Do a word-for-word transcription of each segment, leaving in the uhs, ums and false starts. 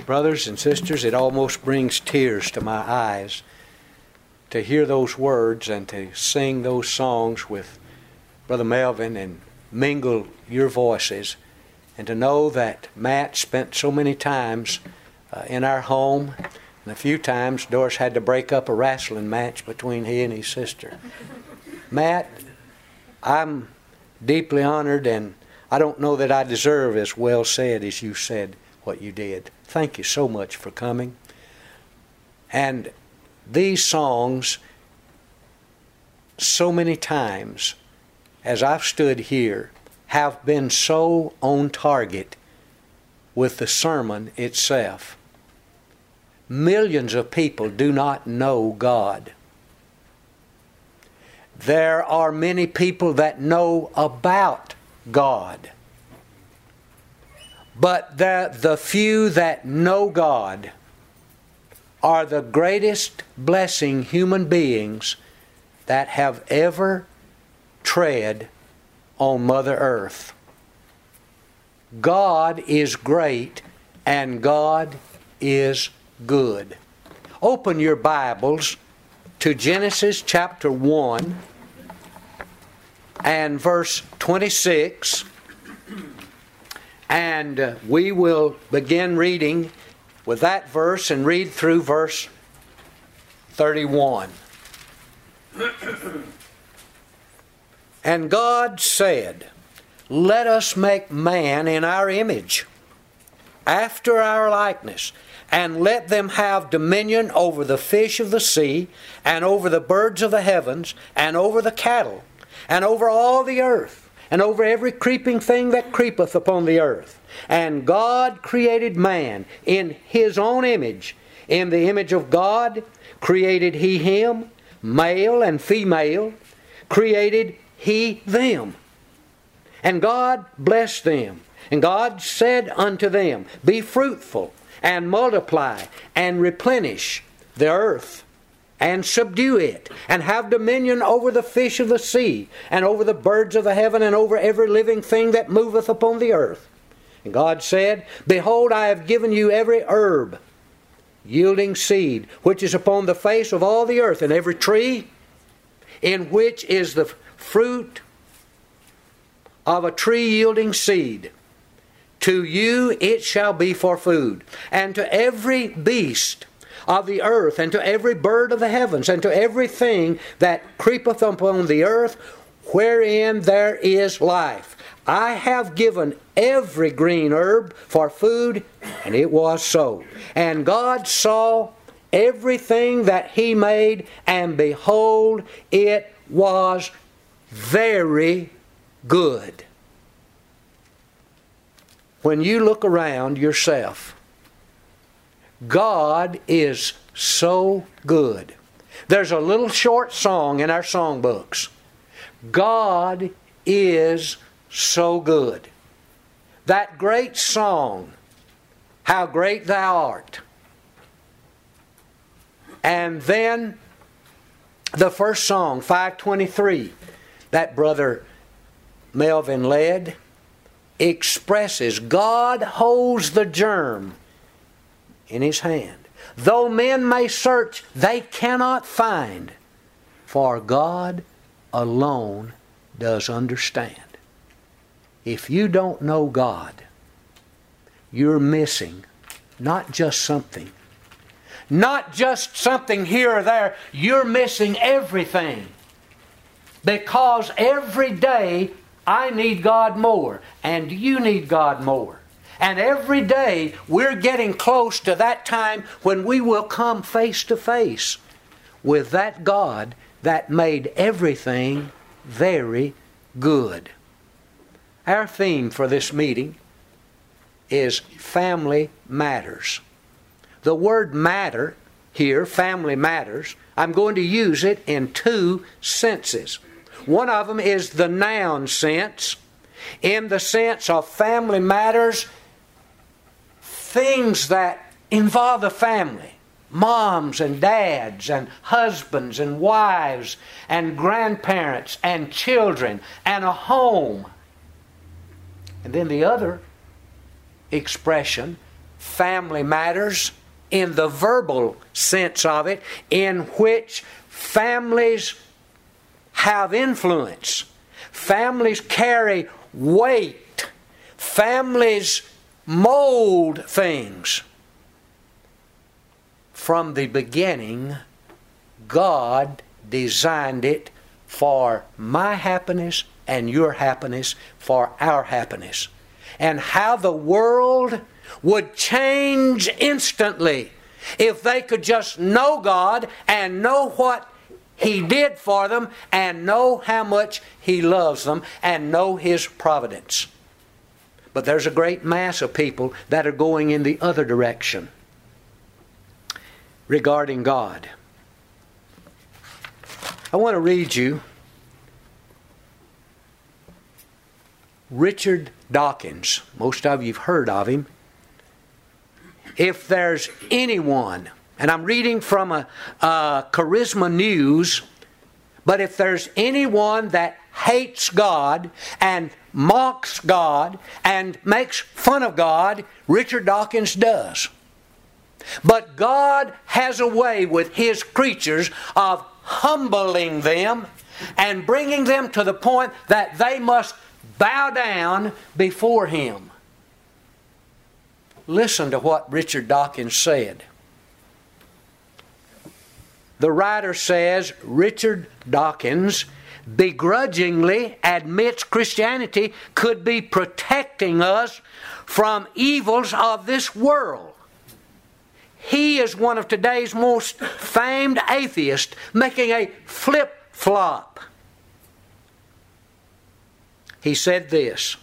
Brothers and sisters, it almost brings tears to my eyes to hear those words and to sing those songs with Brother Melvin and mingle your voices, and to know that Matt spent so many times uh, in our home, and a few times Doris had to break up a wrestling match between he and his sister. Matt, I'm deeply honored, and I don't know that I deserve as well said as you said what you did. Thank you so much for coming. And these songs, so many times, as I've stood here, have been so on target with the sermon itself. Millions of people do not know God. There are many people that know about God. But the, the few that know God are the greatest blessing human beings that have ever tread on Mother Earth. God is great and God is good. Open your Bibles to Genesis chapter one and verse twenty-six, and uh, we will begin reading with that verse and read through verse thirty-one. And God said, "Let us make man in our image, after our likeness, and let them have dominion over the fish of the sea, and over the birds of the heavens, and over the cattle, and over all the earth, and over every creeping thing that creepeth upon the earth. And God created man in His own image. In the image of God created He him, male and female created He them. And God blessed them. And God said unto them, Be fruitful, and multiply, and replenish the earth, and subdue it, and have dominion over the fish of the sea, and over the birds of the heaven, and over every living thing that moveth upon the earth. And God said, Behold, I have given you every herb yielding seed, which is upon the face of all the earth, and every tree in which is the fruit of a tree yielding seed. To you it shall be for food. And to every beast of the earth, and to every bird of the heavens, and to everything that creepeth upon the earth, wherein there is life, I have given every green herb for food, and it was so. And God saw everything that He made, and behold, it was very good." When you look around yourself, God is so good. There's a little short song in our songbooks. God is so good. That great song, How Great Thou Art. And then the first song, five twenty-three, that Brother Melvin led, expresses God holds the germ in His hand. Though men may search, they cannot find, for God alone does understand. If you don't know God, you're missing not just something, not just something here or there, you're missing everything. Because every day I need God more, and you need God more. And every day we're getting close to that time when we will come face to face with that God that made everything very good. Our theme for this meeting is Family Matters. The word matter here, family matters, I'm going to use it in two senses. One of them is the noun sense, in the sense of family matters, things that involve the family. Moms and dads and husbands and wives and grandparents and children and a home. And then the other expression, family matters in the verbal sense of it, in which families have influence. Families carry weight. Families mold things. From the beginning, God designed it for my happiness and your happiness, for our happiness. And how the world would change instantly if they could just know God and know what He did for them and know how much He loves them and know His providence. But there's a great mass of people that are going in the other direction regarding God. I want to read you Richard Dawkins. Most of you have heard of him. If there's anyone, and I'm reading from a, a Charisma News, but if there's anyone that hates God and mocks God and makes fun of God, Richard Dawkins does. But God has a way with His creatures of humbling them and bringing them to the point that they must bow down before Him. Listen to what Richard Dawkins said. The writer says, Richard Dawkins begrudgingly admits Christianity could be protecting us from evils of this world. He is one of today's most famed atheists, making a flip-flop. He said this.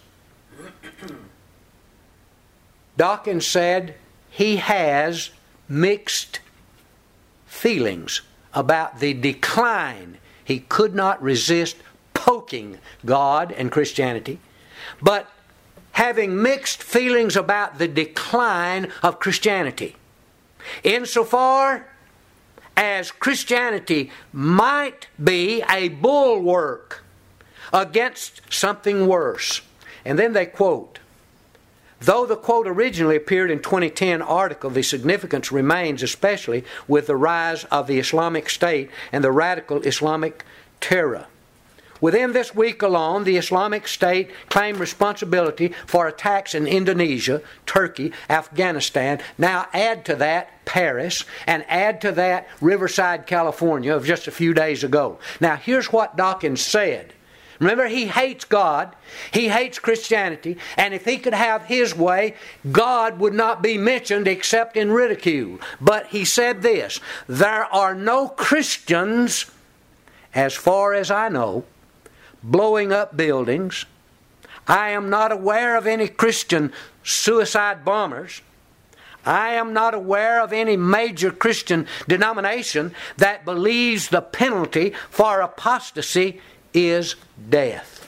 Dawkins said he has mixed feelings about the decline. He could not resist poking God and Christianity, but having mixed feelings about the decline of Christianity. Insofar as Christianity might be a bulwark against something worse. And then they quote, though the quote originally appeared in twenty ten article, the significance remains, especially with the rise of the Islamic State and the radical Islamic terror. Within this week alone, the Islamic State claimed responsibility for attacks in Indonesia, Turkey, Afghanistan. Now add to that Paris, and add to that Riverside, California of just a few days ago. Now here's what Dawkins said. Remember, he hates God, he hates Christianity, and if he could have his way, God would not be mentioned except in ridicule. But he said this, there are no Christians, as far as I know, blowing up buildings. I am not aware of any Christian suicide bombers. I am not aware of any major Christian denomination that believes the penalty for apostasy is death.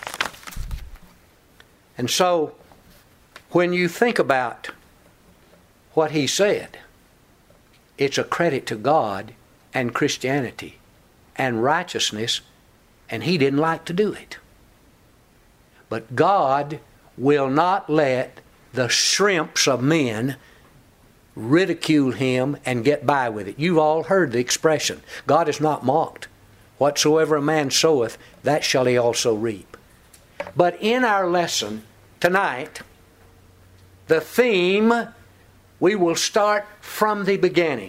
And so, when you think about what he said, it's a credit to God and Christianity and righteousness, and he didn't like to do it. But God will not let the shrimps of men ridicule him and get by with it. You've all heard the expression, God is not mocked. Whatsoever a man soweth, that shall he also reap. But in our lesson tonight, the theme, we will start from the beginning.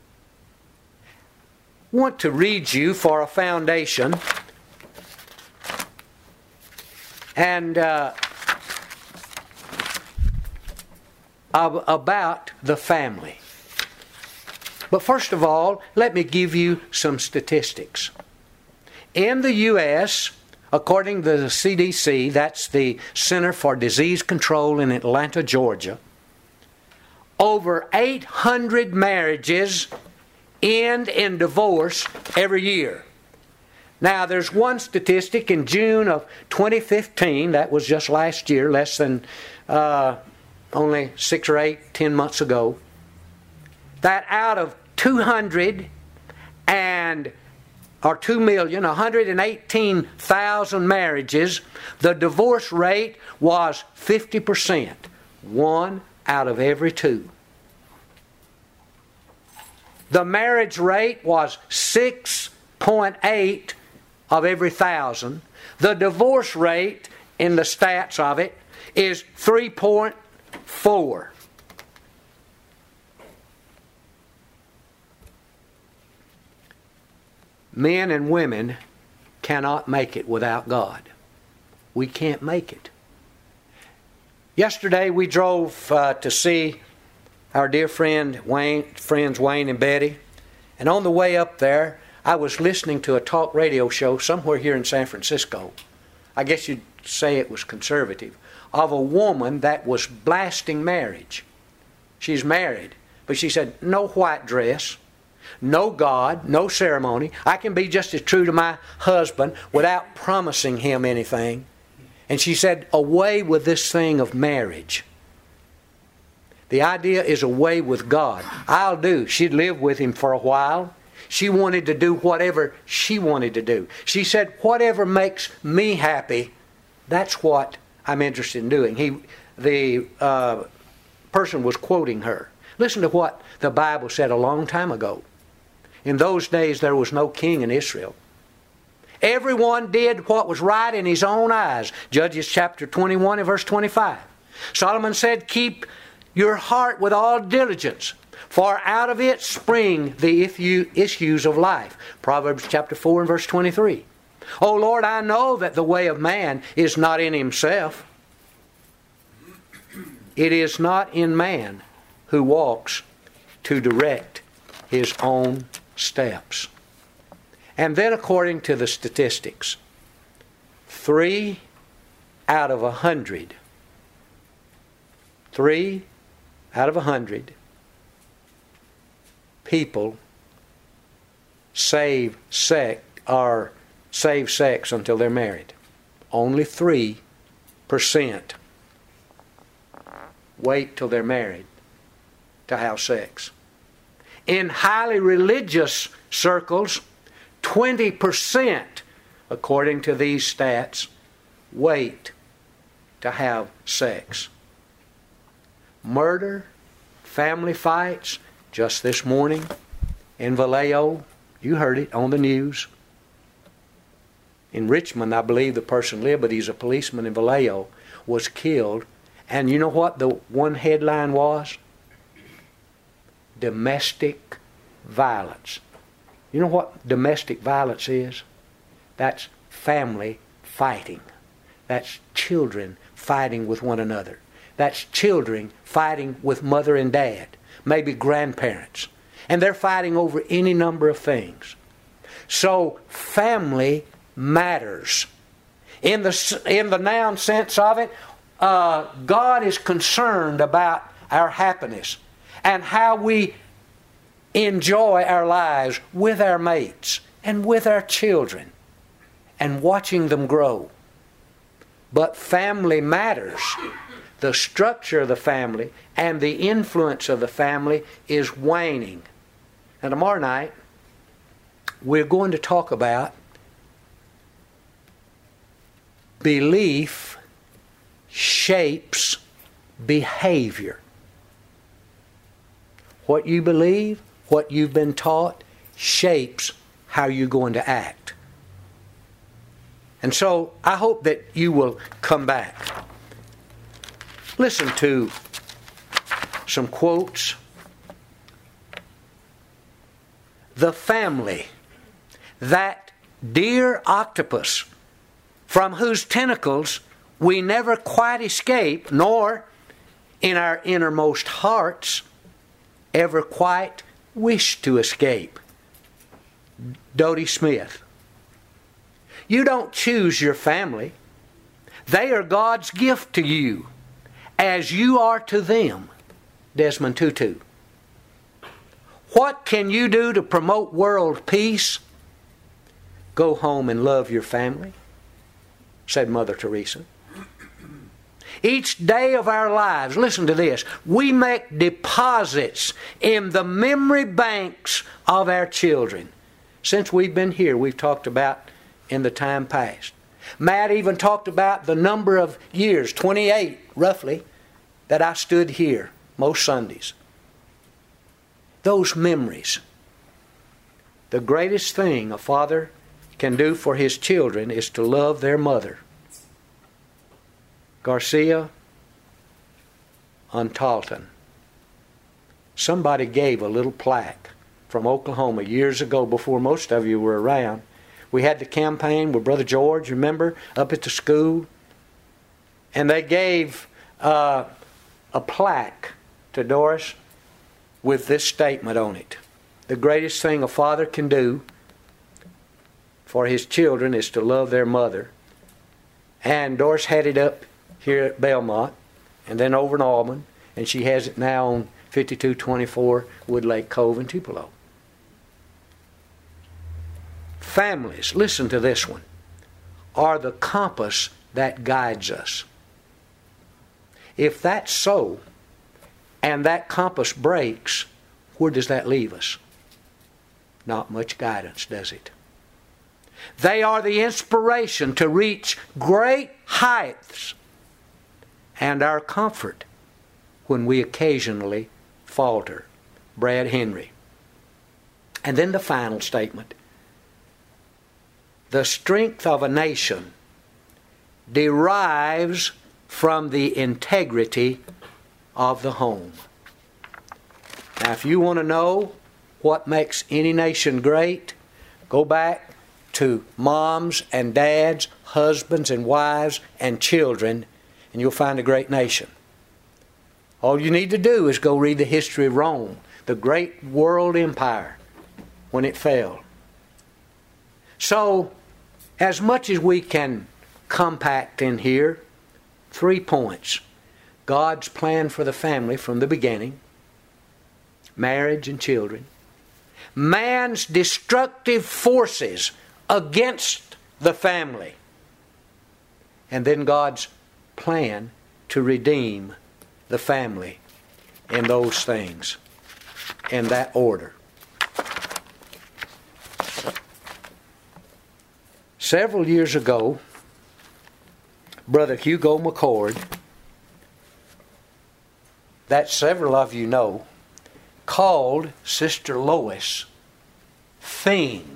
I want to read you for a foundation and uh, about the family. But first of all, let me give you some statistics. In the U S, according to the C D C, that's the Center for Disease Control in Atlanta, Georgia, over eight hundred marriages end in divorce every year. Now, there's one statistic in June of twenty fifteen, that was just last year, less than uh, only six or eight, ten months ago, that out of two hundred and or two million, one hundred eighteen thousand marriages, the divorce rate was fifty percent. One out of every two. The marriage rate was six point eight of every thousand. The divorce rate in the stats of it is three point four. Men and women cannot make it without God. We can't make it. Yesterday we drove uh, to see our dear friend Wayne, friends Wayne and Betty, and on the way up there I was listening to a talk radio show somewhere here in San Francisco. I guess you'd say it was conservative, of a woman that was blasting marriage. She's married, but she said, no white dress, no God, no ceremony. I can be just as true to my husband without promising him anything. And she said, away with this thing of marriage. The idea is away with God. I'll do. She'd lived with him for a while. She wanted to do whatever she wanted to do. She said, whatever makes me happy, that's what I'm interested in doing. He, the uh, person was quoting her. Listen to what the Bible said a long time ago. In those days there was no king in Israel. Everyone did what was right in his own eyes. Judges chapter twenty-one and verse twenty-five. Solomon said, keep your heart with all diligence, for out of it spring the issues of life. Proverbs chapter four and verse twenty-three. O Lord, I know that the way of man is not in himself. It is not in man who walks to direct his own steps. And then according to the statistics, three out of a hundred, three out of a hundred people save sex or save sex until they're married. Only three percent wait till they're married to have sex. In highly religious circles, twenty percent, according to these stats, wait to have sex. Murder, family fights, just this morning in Vallejo, you heard it on the news. In Richmond, I believe the person lived, but he's a policeman in Vallejo, was killed. And you know what the one headline was? Domestic violence. You know what domestic violence is? That's family fighting. That's children fighting with one another. That's children fighting with mother and dad, maybe grandparents. And they're fighting over any number of things. So family matters. In the, in the noun sense of it, uh, God is concerned about our happiness and how we enjoy our lives with our mates and with our children and watching them grow. But family matters. The structure of the family and the influence of the family is waning. And tomorrow night, we're going to talk about belief shapes behavior. What you believe, what you've been taught, shapes how you're going to act. And so I hope that you will come back. Listen to some quotes. The family, that dear octopus, from whose tentacles we never quite escape, nor in our innermost hearts ever quite wish to escape. Dodie Smith. You don't choose your family. They are God's gift to you, as you are to them. Desmond Tutu. What can you do to promote world peace? Go home and love your family, said Mother Teresa. Each day of our lives, listen to this, we make deposits in the memory banks of our children. Since we've been here, we've talked about in the time past. Matt even talked about the number of years, twenty-eight roughly, that I stood here most Sundays. Those memories. The greatest thing a father can do for his children is to love their mother. Garcia on Talton. Somebody gave a little plaque from Oklahoma years ago, before most of you were around. We had the campaign with Brother George, remember, up at the school. And they gave uh, a plaque to Doris with this statement on it. The greatest thing a father can do for his children is to love their mother. And Doris had it up here at Belmont and then over in Auburn, and she has it now on fifty-two twenty-four Woodlake Cove in Tupelo. Families, listen to this one, are the compass that guides us. If that's so, and that compass breaks, where does that leave us? Not much guidance, does it? They are the inspiration to reach great heights and our comfort when we occasionally falter. Brad Henry. And then the final statement. The strength of a nation derives from the integrity of the home. Now, if you want to know what makes any nation great, go back to moms and dads, husbands and wives and children, and you'll find a great nation. All you need to do is go read the history of Rome, the great world empire, when it fell. So, as much as we can compact in here, three points. God's plan for the family from the beginning, marriage and children, man's destructive forces against the family, and then God's plan to redeem the family in those things, in that order. Several years ago, Brother Hugo McCord, that several of you know, called Sister Lois Thing.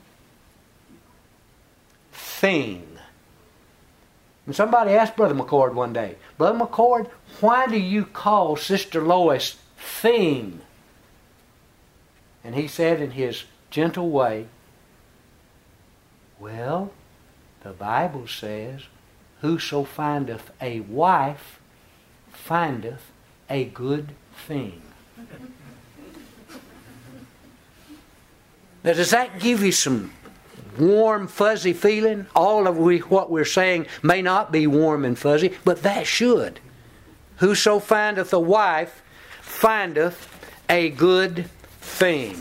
Thing. And somebody asked Brother McCord one day, Brother McCord, why do you call Sister Lois Thing? And he said in his gentle way, well, the Bible says, whoso findeth a wife findeth a good thing. Now, does that give you some warm, fuzzy feeling? All of we, what we're saying may not be warm and fuzzy, but that should. Whoso findeth a wife findeth a good thing.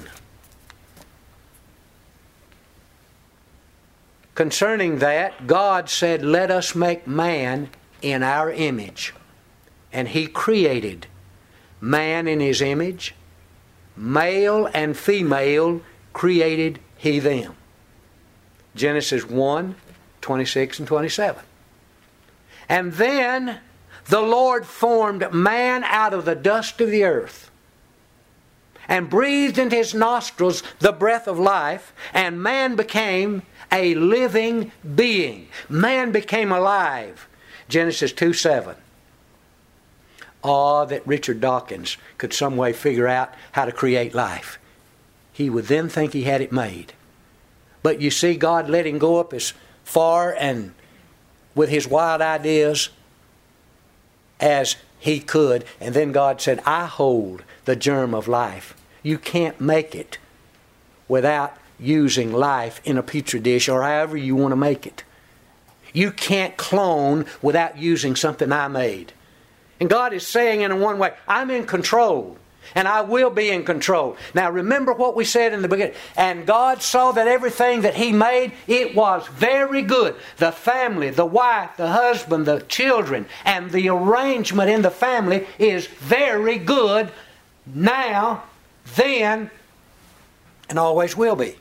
Concerning that, God said, let us make man in our image. And He created man in His image. Male and female created He them. Genesis one, twenty-six and twenty-seven. And then the Lord formed man out of the dust of the earth and breathed into his nostrils the breath of life, and man became a living being. Man became alive. Genesis two seven. Oh, that Richard Dawkins could some way figure out how to create life. He would then think he had it made. But you see, God let him go up as far and with his wild ideas as he could. And then God said, I hold the germ of life. You can't make it without using life in a petri dish or however you want to make it. You can't clone without using something I made. And God is saying in one way, I'm in control. And I will be in control. Now remember what we said in the beginning. And God saw that everything that He made, it was very good. The family, the wife, the husband, the children, and the arrangement in the family is very good now, then, and always will be.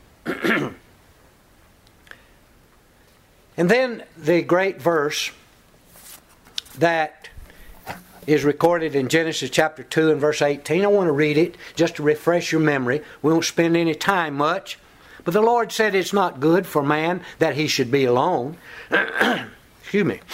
And then the great verse that is recorded in Genesis chapter two and verse eighteen. I want to read it just to refresh your memory. We won't spend any time much. But the Lord said it's not good for man that he should be alone. Excuse me.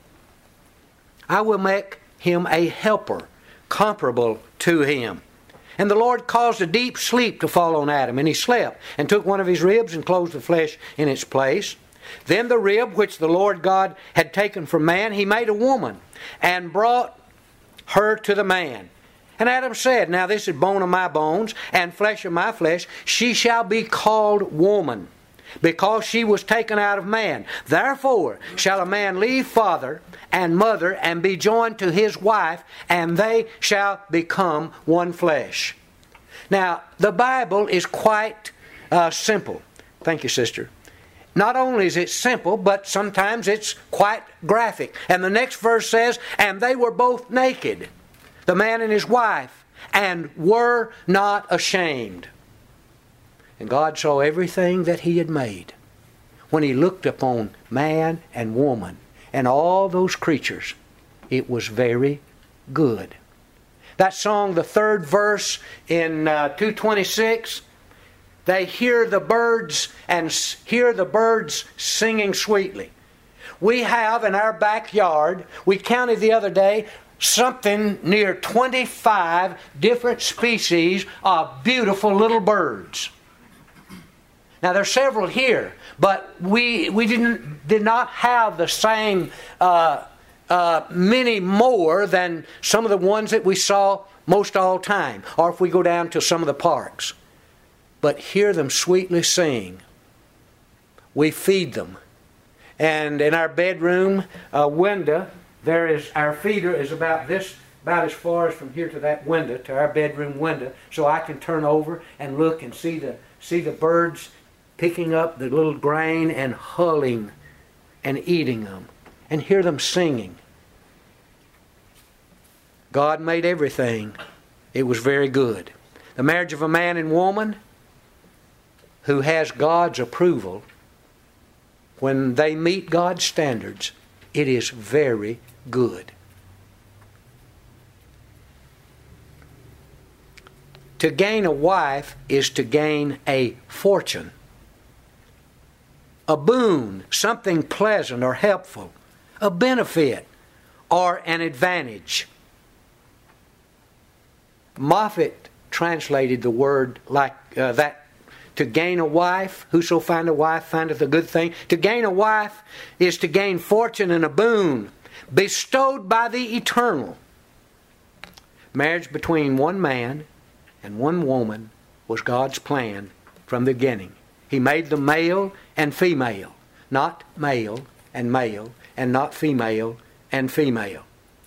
I will make him a helper comparable to him. And the Lord caused a deep sleep to fall on Adam, and he slept, and took one of his ribs and closed the flesh in its place. Then the rib which the Lord God had taken from man, he made a woman, and brought her to the man. And Adam said, now this is bone of my bones, and flesh of my flesh. She shall be called woman, because she was taken out of man. Therefore shall a man leave father and mother, and be joined to his wife, and they shall become one flesh. Now, the Bible is quite uh, simple. Thank you, sister. Not only is it simple, but sometimes it's quite graphic. And the next verse says, and they were both naked, the man and his wife, and were not ashamed. And God saw everything that He had made. When He looked upon man and woman and all those creatures, it was very good. That song, the third verse in uh, two twenty-six, they hear the birds and hear the birds singing sweetly. We have in our backyard, we counted the other day, something near twenty-five different species of beautiful little birds. Now there's several here, but we we didn't did not have the same uh, uh, many more than some of the ones that we saw most all time, or if we go down to some of the parks. But hear them sweetly sing. We feed them, and in our bedroom uh, window, there is our feeder is about this. About as far as from here to that window, to our bedroom window, so I can turn over and look and see the see the birds picking up the little grain and hulling and eating them, and hear them singing. God made everything. It was very good. The marriage of a man and woman who has God's approval, when they meet God's standards, it is very good. To gain a wife is to gain a fortune, a boon, something pleasant or helpful, a benefit or an advantage. Moffat translated the word like uh, that. To gain a wife, whoso find a wife findeth a good thing. To gain a wife is to gain fortune and a boon bestowed by the Eternal. Marriage between one man and one woman was God's plan from the beginning. He made them male and female, not male and male, and not female and female.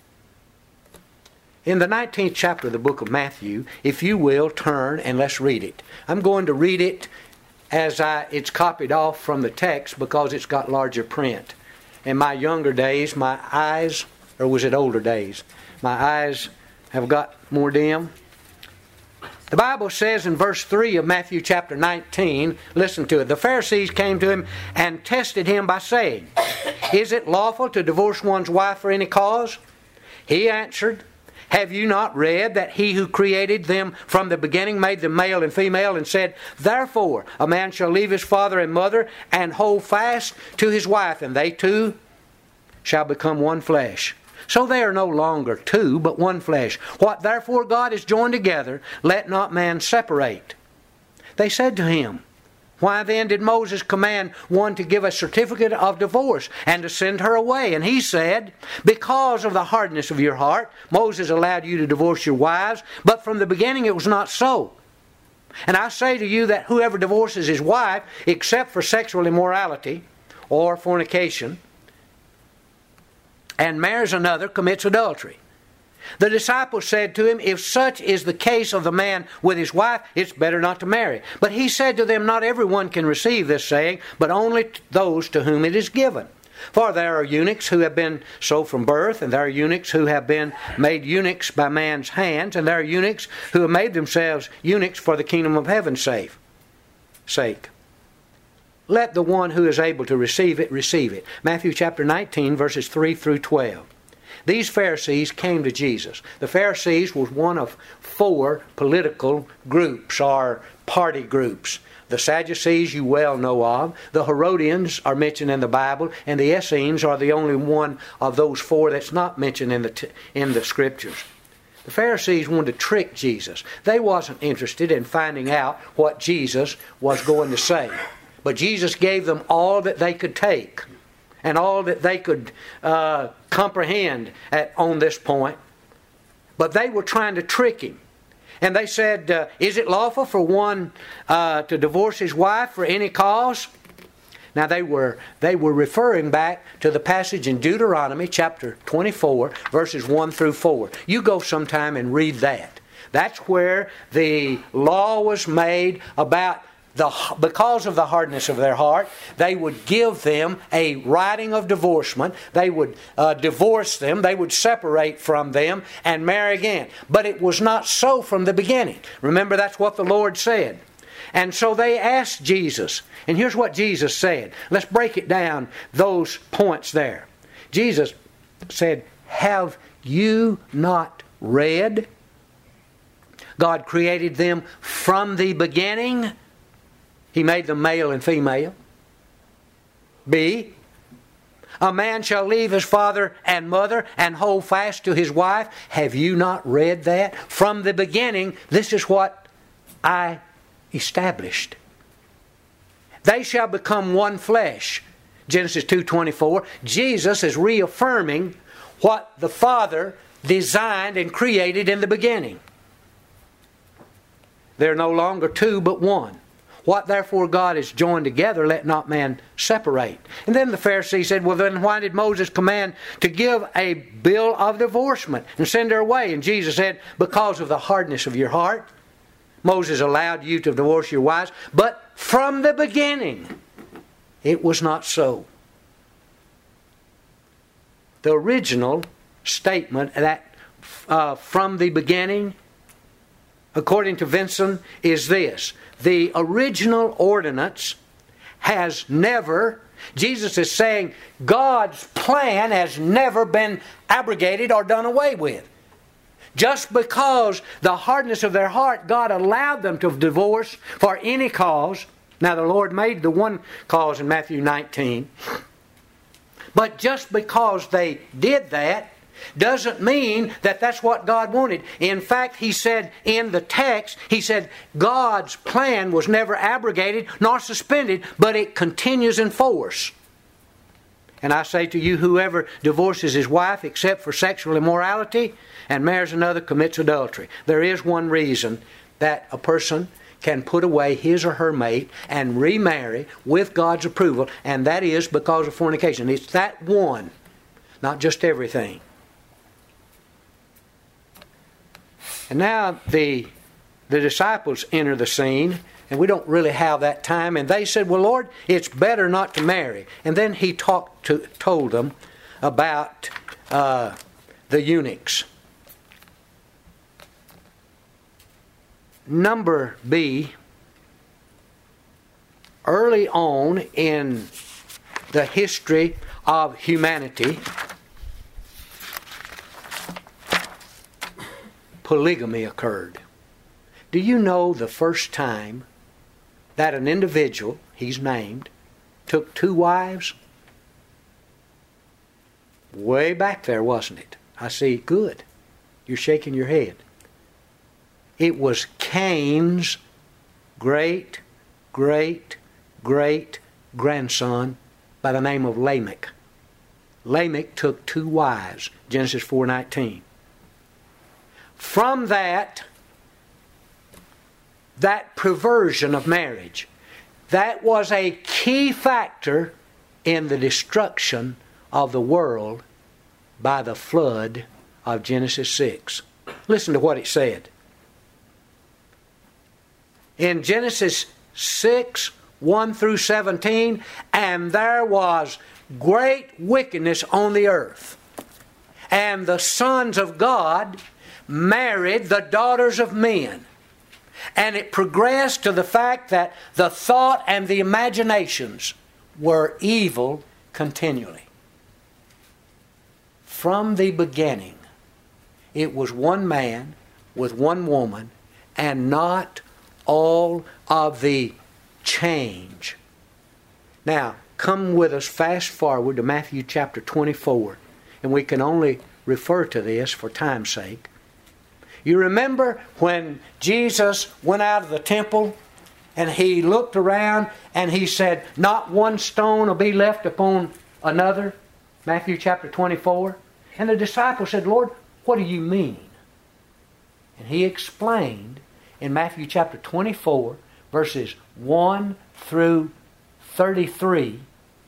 In the nineteenth chapter of the book of Matthew, if you will, turn and let's read it. I'm going to read it as I, it's copied off from the text because it's got larger print. In my younger days, my eyes, or was it older days, my eyes have got more dim. The Bible says in verse three of Matthew chapter nineteen, listen to it. The Pharisees came to him and tested him by saying, is it lawful to divorce one's wife for any cause? He answered, have you not read that He who created them from the beginning made them male and female, and said, therefore a man shall leave his father and mother and hold fast to his wife, and they two shall become one flesh. So they are no longer two, but one flesh. What therefore God has joined together, let not man separate. They said to him, why then did Moses command one to give a certificate of divorce and to send her away? And he said, because of the hardness of your heart, Moses allowed you to divorce your wives, but from the beginning it was not so. And I say to you that whoever divorces his wife, except for sexual immorality or fornication, and marries another, commits adultery. The disciples said to him, if such is the case of the man with his wife, it's better not to marry. But he said to them, not everyone can receive this saying, but only those to whom it is given. For there are eunuchs who have been so from birth, and there are eunuchs who have been made eunuchs by man's hands, and there are eunuchs who have made themselves eunuchs for the kingdom of heaven's sake. Let the one who is able to receive it, receive it. Matthew chapter nineteen, verses three through twelve. These Pharisees came to Jesus. The Pharisees was one of four political groups or party groups. The Sadducees you well know of. The Herodians are mentioned in the Bible, and the Essenes are the only one of those four that's not mentioned in the t- in the Scriptures. The Pharisees wanted to trick Jesus. They wasn't interested in finding out what Jesus was going to say. But Jesus gave them all that they could take and all that they could uh, comprehend at, on this point. But they were trying to trick Him. And they said, uh, is it lawful for one uh, to divorce his wife for any cause? Now they were they were referring back to the passage in Deuteronomy chapter twenty-four, verses one through four. You go sometime and read that. That's where the law was made about the because of the hardness of their heart. They would give them a writing of divorcement. They would uh, divorce them. They would separate from them and marry again. But it was not so from the beginning. Remember, that's what the Lord said. And so they asked Jesus. And here's what Jesus said. Let's break it down, those points there. Jesus said, have you not read? God created them from the beginning. He made them male and female. B, a man shall leave his father and mother and hold fast to his wife. Have you not read that? From the beginning, this is what I established. They shall become one flesh. Genesis two twenty-four. Jesus is reaffirming what the Father designed and created in the beginning. They're no longer two but one. What therefore God has joined together, let not man separate. And then the Pharisees said, well then why did Moses command to give a bill of divorcement and send her away? And Jesus said, because of the hardness of your heart. Moses allowed you to divorce your wives, but from the beginning it was not so. The original statement that uh, from the beginning, according to Vinson, is this. The original ordinance has never, Jesus is saying, God's plan has never been abrogated or done away with. Just because the hardness of their heart, God allowed them to divorce for any cause. Now the Lord made the one cause in Matthew nineteen. But just because they did that, doesn't mean that that's what God wanted. In fact, He said in the text, He said, God's plan was never abrogated nor suspended, but it continues in force. And I say to you, whoever divorces his wife except for sexual immorality and marries another commits adultery. There is one reason that a person can put away his or her mate and remarry with God's approval, and that is because of fornication. It's that one, not just everything. And now the, the disciples enter the scene, and we don't really have that time. And they said, well, Lord, it's better not to marry. And then He talked to, told them about uh, the eunuchs. Number B, early on in the history of humanity, polygamy occurred. Do you know the first time that an individual, he's named, took two wives? Way back there, wasn't it? I see. Good. You're shaking your head. It was Cain's great, great, great grandson by the name of Lamech. Lamech took two wives, Genesis four nineteen. From that, that perversion of marriage, that was a key factor in the destruction of the world by the flood of Genesis six. Listen to what it said. In Genesis six, one through seventeen, and there was great wickedness on the earth. And the sons of God married the daughters of men. And it progressed to the fact that the thought and the imaginations were evil continually. from the beginning, it was one man with one woman, and not all of the change. Now, come with us fast forward to Matthew chapter twenty-four, and we can only refer to this for time's sake. You remember when Jesus went out of the temple and he looked around and he said, not one stone will be left upon another? Matthew chapter twenty-four. And the disciples said, Lord, what do you mean? And he explained in Matthew chapter twenty-four, verses one through thirty-three,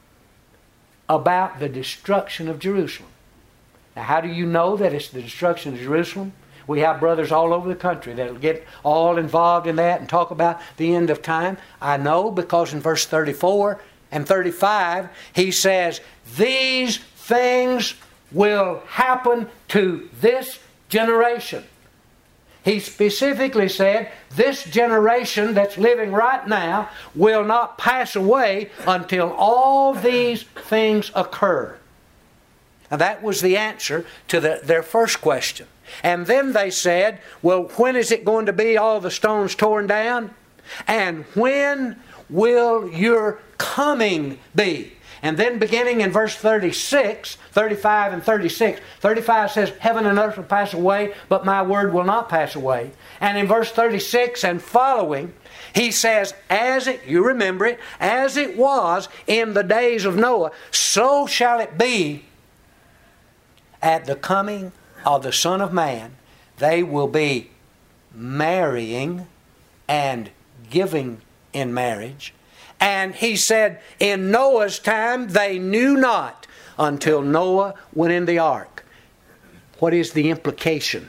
about the destruction of Jerusalem. Now, how do you know that it's the destruction of Jerusalem? We have brothers all over the country that will get all involved in that and talk about the end of time. I know because in verse thirty-four and thirty-five, he says, these things will happen to this generation. He specifically said, this generation that's living right now will not pass away until all these things occur. And that was the answer to the, their first question. And then they said, well, when is it going to be all the stones torn down? And when will your coming be? And then beginning in verse thirty-six, thirty-five and thirty-six, thirty-five says, heaven and earth will pass away, but my word will not pass away. And in verse thirty-six and following, he says, as it, you remember it, as it was in the days of Noah, so shall it be at the coming of the Son of Man. They will be marrying and giving in marriage. And he said, in Noah's time they knew not until Noah went in the ark. What is the implication?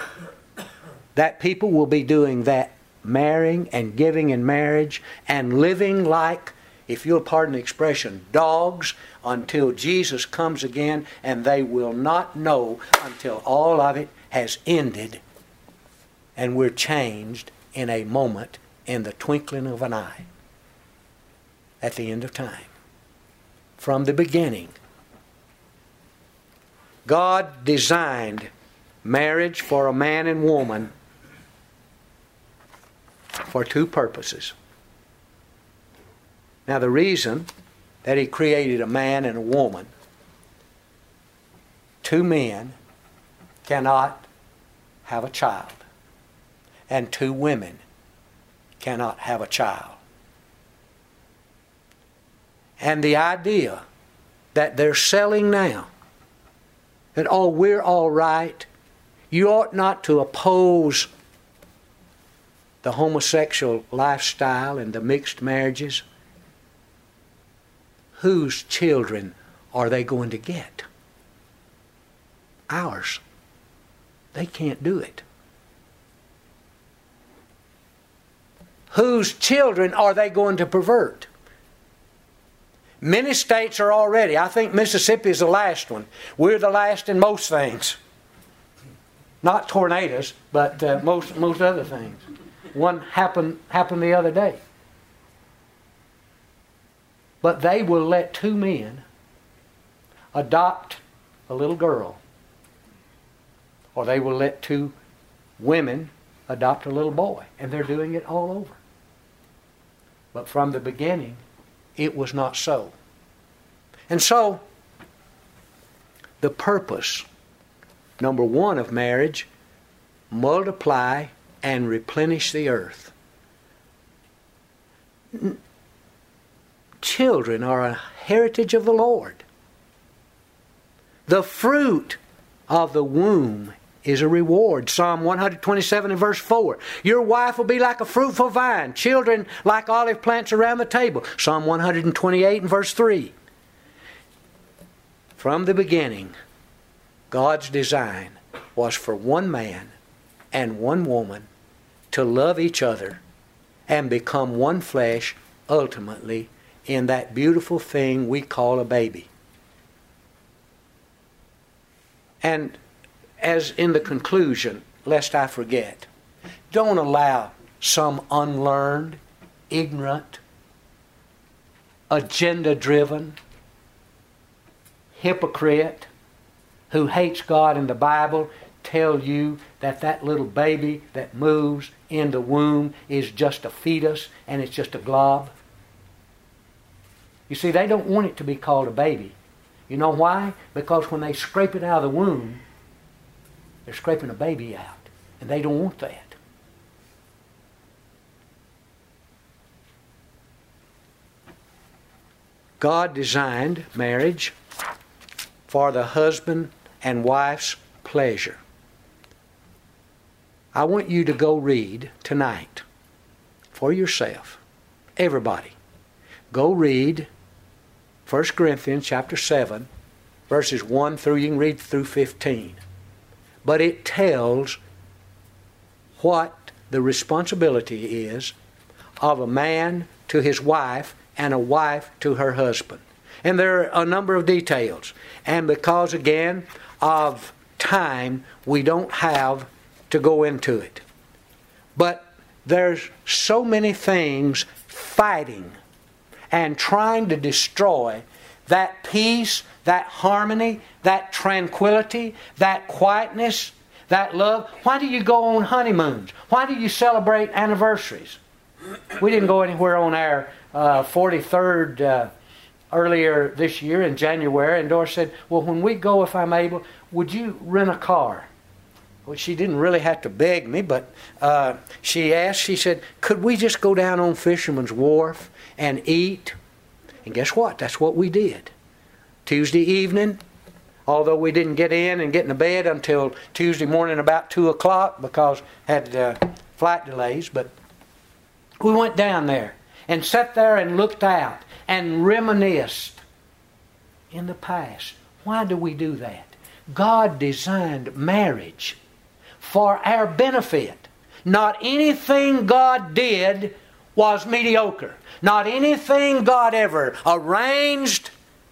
That people will be doing that, marrying and giving in marriage and living like, if you'll pardon the expression, dogs until Jesus comes again, and they will not know until all of it has ended and we're changed in a moment, in the twinkling of an eye, at the end of time. From the beginning, God designed marriage for a man and woman for two purposes. Now, the reason that He created a man and a woman, two men cannot have a child, and two women cannot have a child. And the idea that they're selling now, that, oh, we're all right, you ought not to oppose the homosexual lifestyle and the mixed marriages. Whose children are they going to get? Ours. They can't do it. Whose children are they going to pervert? Many states are already. I think Mississippi is the last one. We're the last in most things. Not tornadoes, but uh, most most other things. One happened happened the other day. But they will let two men adopt a little girl, or they will let two women adopt a little boy, and they're doing it all over. But from the beginning, it was not so. And so, the purpose, number one, of marriage, multiply and replenish the earth. Children are a heritage of the Lord. The fruit of the womb is a reward. Psalm one twenty-seven and verse four. Your wife will be like a fruitful vine, children like olive plants around the table. Psalm one twenty-eight and verse three. From the beginning, God's design was for one man and one woman to love each other and become one flesh, ultimately, in that beautiful thing we call a baby. And as in the conclusion, lest I forget, don't allow some unlearned, ignorant, agenda-driven hypocrite who hates God in the Bible tell you that that little baby that moves in the womb is just a fetus and it's just a glob? You see, they don't want it to be called a baby. You know why? Because when they scrape it out of the womb, they're scraping a baby out. And they don't want that. God designed marriage for the husband and wife's pleasure. I want you to go read tonight for yourself. Everybody. Go read First Corinthians chapter seven, verses one through, you can read through fifteen. But it tells what the responsibility is of a man to his wife and a wife to her husband. And there are a number of details. And because, again, of time, we don't have to go into it. But there's so many things fighting and trying to destroy that peace, that harmony, that tranquility, that quietness, that love. Why do you go on honeymoons? Why do you celebrate anniversaries? We didn't go anywhere on our uh, forty-third uh, earlier this year in January, and Doris said, well, when we go, if I'm able, would you rent a car? Well, she didn't really have to beg me, but uh, she asked, she said, could we just go down on Fisherman's Wharf and eat? And guess what? That's what we did. Tuesday evening, although we didn't get in and get into bed until Tuesday morning about two o'clock because had uh, flight delays, but we went down there and sat there and looked out and reminisced in the past. Why do we do that? God designed marriage for our benefit. Not anything God did was mediocre. Not anything God ever arranged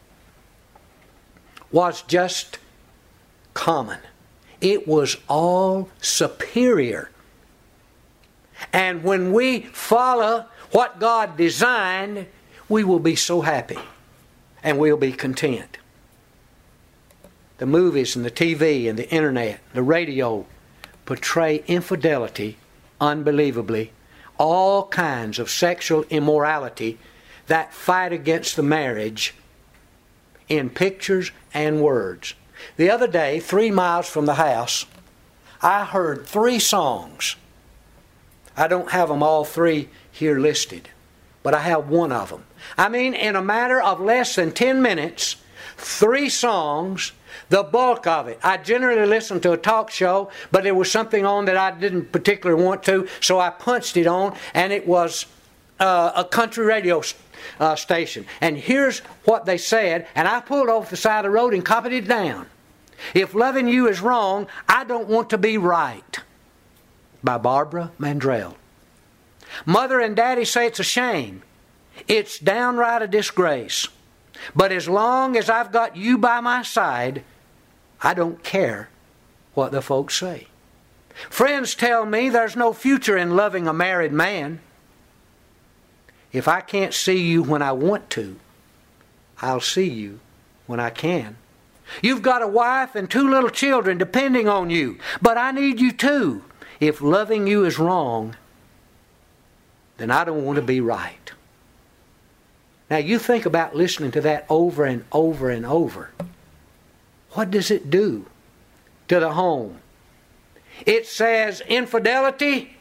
was just common. It was all superior. And when we follow what God designed, we will be so happy and we'll be content. The movies and the T V and the internet, the radio portray infidelity unbelievably, all kinds of sexual immorality that fight against the marriage in pictures and words. The other day, three miles from the house, I heard three songs. I don't have them all three here listed, but I have one of them. I mean, in a matter of less than ten minutes, three songs, the bulk of it. I generally listen to a talk show, but there was something on that I didn't particularly want to, so I punched it on, and it was uh, a country radio uh, station. And here's what they said, and I pulled off the side of the road and copied it down. If loving you is wrong, I don't want to be right. By Barbara Mandrell. Mother and Daddy say it's a shame. It's downright a disgrace. But as long as I've got you by my side, I don't care what the folks say. Friends tell me there's no future in loving a married man. If I can't see you when I want to, I'll see you when I can. You've got a wife and two little children depending on you, but I need you too. If loving you is wrong, then I don't want to be right. Now you think about listening to that over and over and over. What does it do to the home? It says infidelity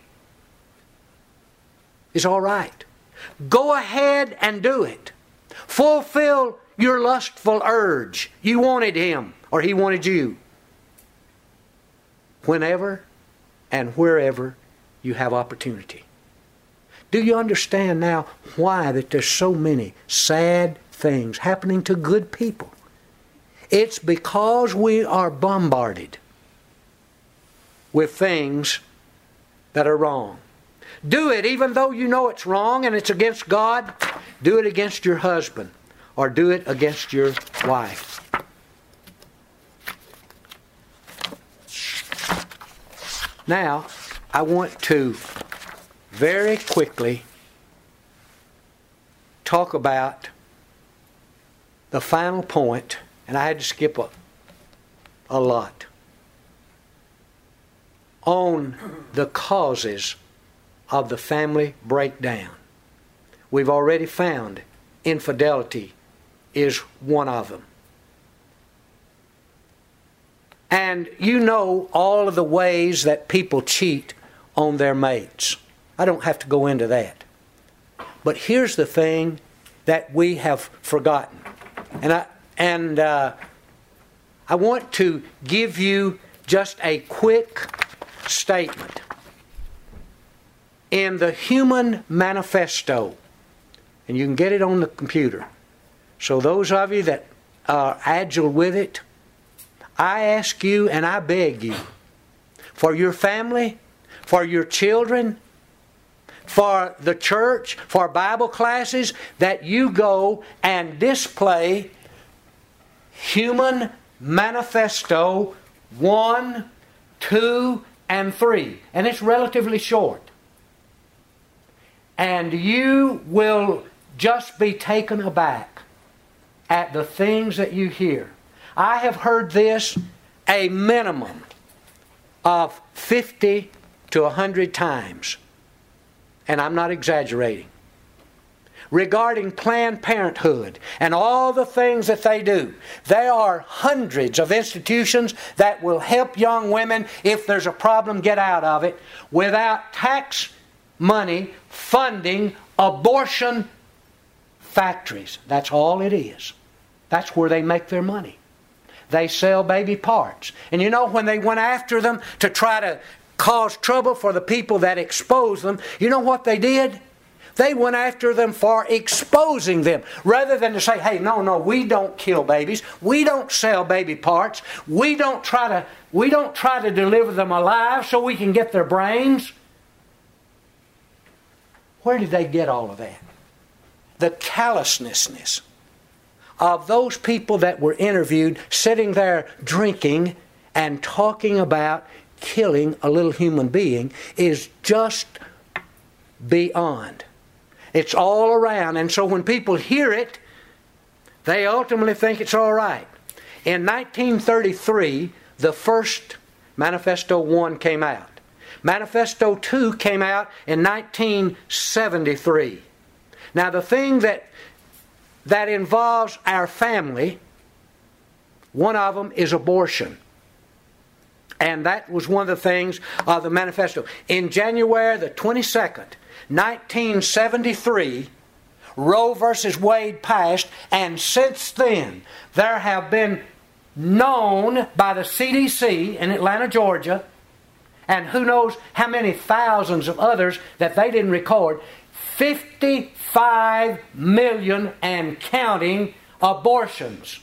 is all right. Go ahead and do it. Fulfill your lustful urge. You wanted him or he wanted you. Whenever and wherever you have opportunity. Do you understand now why that there's so many sad things happening to good people? It's because we are bombarded with things that are wrong. Do it even though you know it's wrong and it's against God. Do it against your husband or do it against your wife. Now, I want to very quickly talk about the final point, and I had to skip a, a lot on the causes of the family breakdown. We've already found infidelity is one of them. And you know all of the ways that people cheat on their mates. I don't have to go into that. But here's the thing that we have forgotten. And I, and uh, I want to give you just a quick statement. In the Human Manifesto, and you can get it on the computer, so those of you that are agile with it, I ask you and I beg you, for your family, for your children, for the church, for Bible classes, that you go and display Human Manifesto one, two, and three. And it's relatively short. And you will just be taken aback at the things that you hear. I have heard this a minimum of fifty to one hundred times. And I'm not exaggerating. Regarding Planned Parenthood and all the things that they do. There are hundreds of institutions that will help young women, if there's a problem, get out of it, without tax money funding abortion factories. That's all it is. That's where they make their money. They sell baby parts. And you know, when they went after them to try to cause trouble for the people that expose them, you know what they did? They went after them for exposing them. Rather than to say, hey, no, no, we don't kill babies. We don't sell baby parts. We don't try to, we don't try to deliver them alive so we can get their brains. Where did they get all of that? The callousness of those people that were interviewed sitting there drinking and talking about killing a little human being is just beyond. It's all around. And so when people hear it, they ultimately think it's all right. In nineteen thirty-three, the first Manifesto one came out. Manifesto two came out in nineteen seventy-three. Now the thing that that involves our family, one of them is abortion. And that was one of the things of the manifesto. In January the twenty-second, nineteen seventy-three, Roe versus Wade passed, and since then there have been known by the C D C in Atlanta, Georgia, and who knows how many thousands of others that they didn't record, fifty-five million and counting abortions.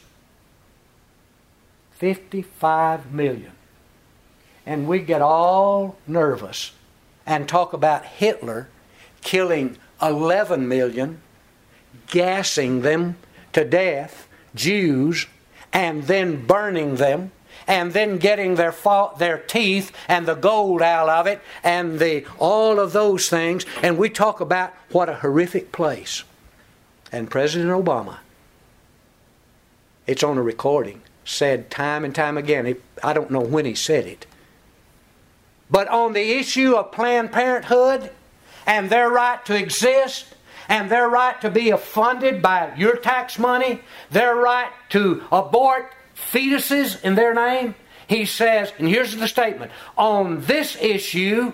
fifty-five million. And we get all nervous and talk about Hitler killing eleven million, gassing them to death, Jews, and then burning them, and then getting their fa- their teeth and the gold out of it, and the all of those things. And we talk about what a horrific place. And President Obama, it's on a recording, said time and time again, he, I don't know when he said it, but on the issue of Planned Parenthood and their right to exist and their right to be funded by your tax money, their right to abort fetuses in their name, he says, and here's the statement, on this issue,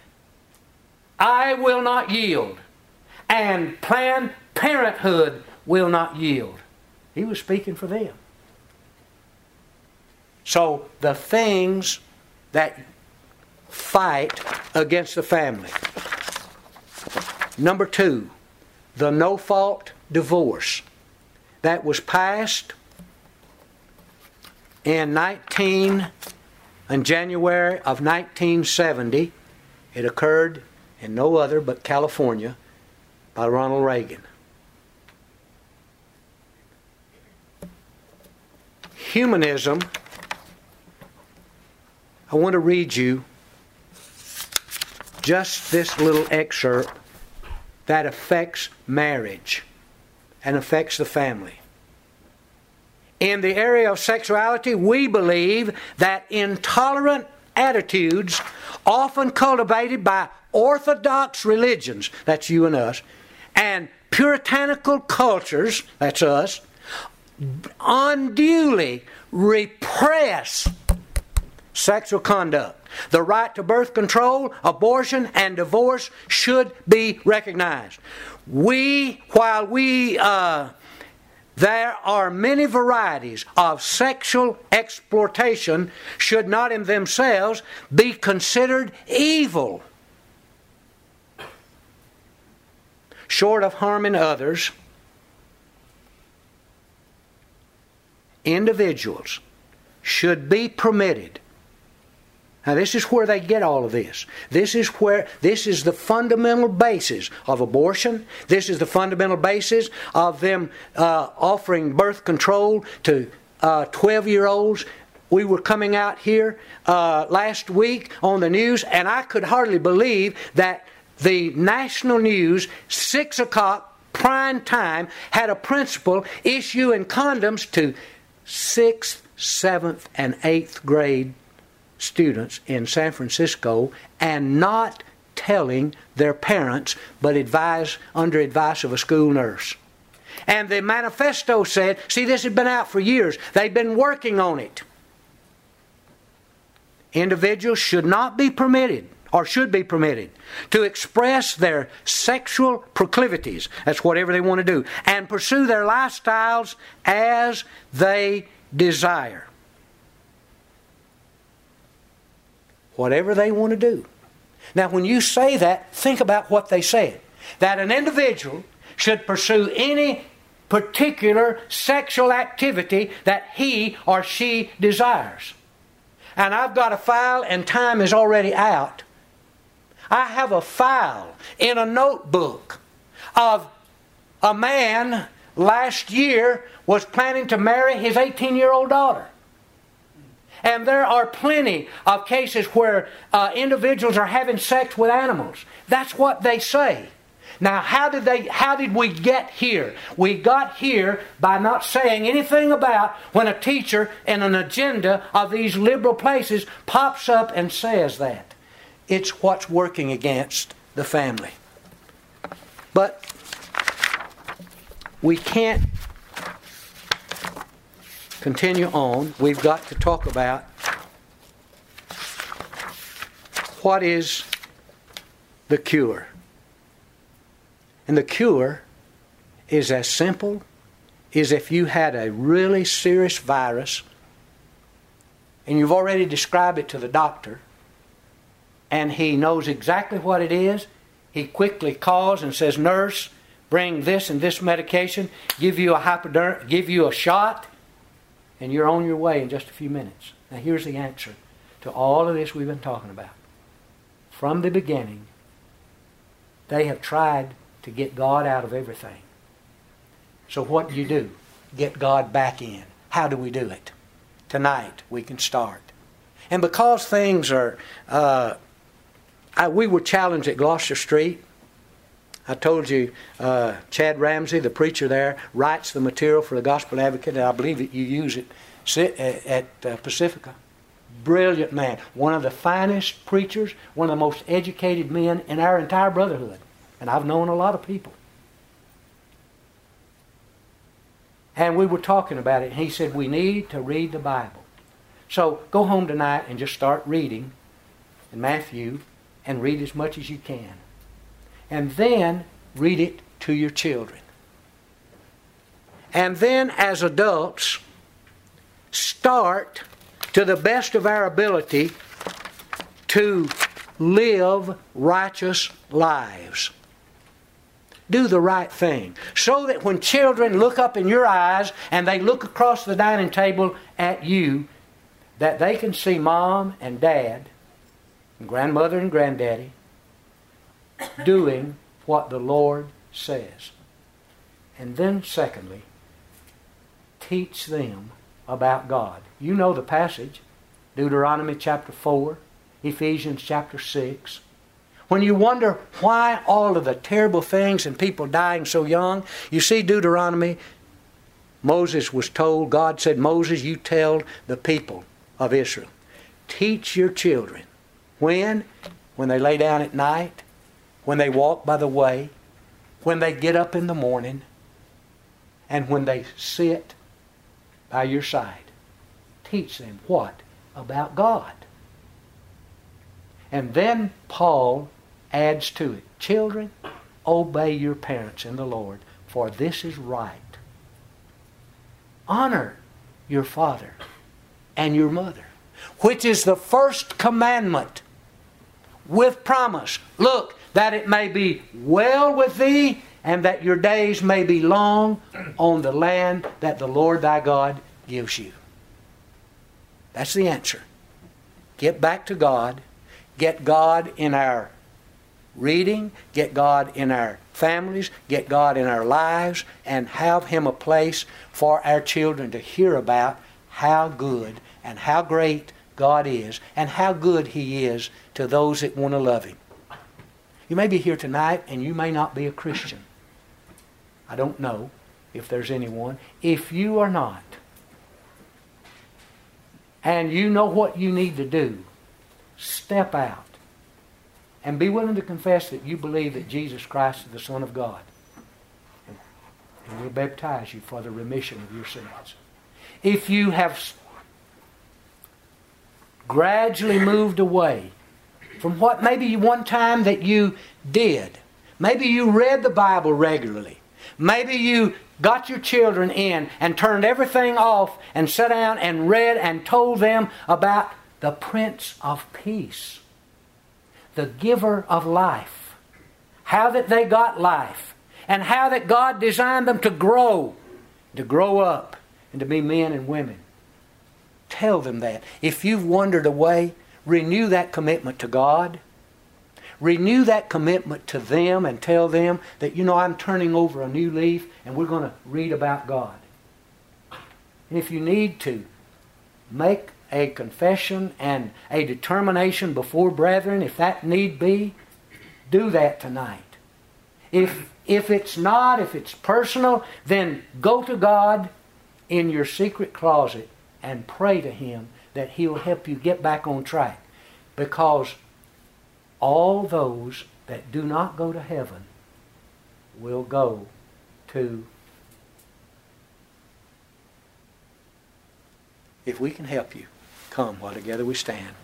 I will not yield, and Planned Parenthood will not yield. He was speaking for them. So the things that fight against the family. Number two, the no-fault divorce that was passed in nineteen in January of nineteen seventy. It occurred in no other but California by Ronald Reagan. Humanism. I want to read you just this little excerpt that affects marriage and affects the family. In the area of sexuality, we believe that intolerant attitudes, often cultivated by orthodox religions, that's you and us, and puritanical cultures, that's us, unduly repress sexual conduct. The right to birth control, abortion, and divorce should be recognized. We, while we, uh, there are many varieties of sexual exploitation, should not in themselves be considered evil. Short of harming others, individuals should be permitted. Now this is where they get all of this. This is where, this is the fundamental basis of abortion. This is the fundamental basis of them uh, offering birth control to uh, twelve-year-olds. We were coming out here uh, last week on the news, and I could hardly believe that the national news, six o'clock prime time, had a principal issuing condoms to sixth, seventh, and eighth grade students in San Francisco, and not telling their parents, but advise under advice of a school nurse. And the manifesto said, see, this had been out for years. They've been working on it. Individuals should not be permitted, or should be permitted, to express their sexual proclivities, that's whatever they want to do, and pursue their lifestyles as they desire. Whatever they want to do. Now, when you say that, think about what they said. That an individual should pursue any particular sexual activity that he or she desires. And I've got a file, and time is already out. I have a file in a notebook of a man last year was planning to marry his eighteen-year-old daughter. And there are plenty of cases where uh, individuals are having sex with animals. That's what they say. Now, how did they? How did we get here? We got here by not saying anything about when a teacher in an agenda of these liberal places pops up and says that. It's what's working against the family. But we can't continue on. We've got to talk about what is the cure. And the cure is as simple as if you had a really serious virus and you've already described it to the doctor and he knows exactly what it is. He quickly calls and says, "Nurse, bring this and this medication, give you a hypoderm, give you a shot, and you're on your way in just a few minutes." Now here's the answer to all of this we've been talking about. From the beginning, they have tried to get God out of everything. So what do you do? Get God back in. How do we do it? Tonight we can start. And because things are, uh, I, we were challenged at Gloucester Street. I told you, uh, Chad Ramsey, the preacher there, writes the material for the Gospel Advocate, and I believe that you use it at uh, Pacifica. Brilliant man. One of the finest preachers, one of the most educated men in our entire brotherhood. And I've known a lot of people. And we were talking about it, and he said, we need to read the Bible. So go home tonight and just start reading in Matthew and read as much as you can. And then read it to your children. And then as adults, start to the best of our ability to live righteous lives. Do the right thing. So that when children look up in your eyes and they look across the dining table at you, that they can see mom and dad, and grandmother and granddaddy, doing what the Lord says. And then secondly, teach them about God. You know the passage, Deuteronomy chapter four, Ephesians chapter six. When you wonder why all of the terrible things and people dying so young, you see Deuteronomy Moses was told, God said, Moses, you tell the people of Israel, teach your children. When? When they lay down at night, when they walk by the way, when they get up in the morning, and when they sit by your side. Teach them what? About God. And then Paul adds to it, children, obey your parents in the Lord, for this is right. Honor your father and your mother, which is the first commandment with promise. Look, that it may be well with thee, and that your days may be long on the land that the Lord thy God gives you. That's the answer. Get back to God. Get God in our reading. Get God in our families. Get God in our lives. And have Him a place for our children to hear about how good and how great God is and how good He is to those that want to love Him. You may be here tonight and you may not be a Christian. I don't know if there's anyone. If you are not, and you know what you need to do, step out and be willing to confess that you believe that Jesus Christ is the Son of God. And we'll baptize you for the remission of your sins. If you have gradually moved away from what maybe one time that you did, maybe you read the Bible regularly, maybe you got your children in and turned everything off and sat down and read and told them about the Prince of Peace, the giver of life, how that they got life, and how that God designed them to grow, to grow up, and to be men and women. Tell them that. If you've wandered away, renew that commitment to God. Renew that commitment to them and tell them that, you know, I'm turning over a new leaf and we're going to read about God. And if you need to, make a confession and a determination before brethren, if that need be, do that tonight. If, if it's not, if it's personal, then go to God in your secret closet and pray to Him that He'll help you get back on track. Because all those that do not go to heaven will go to... If we can help you, come while together we stand.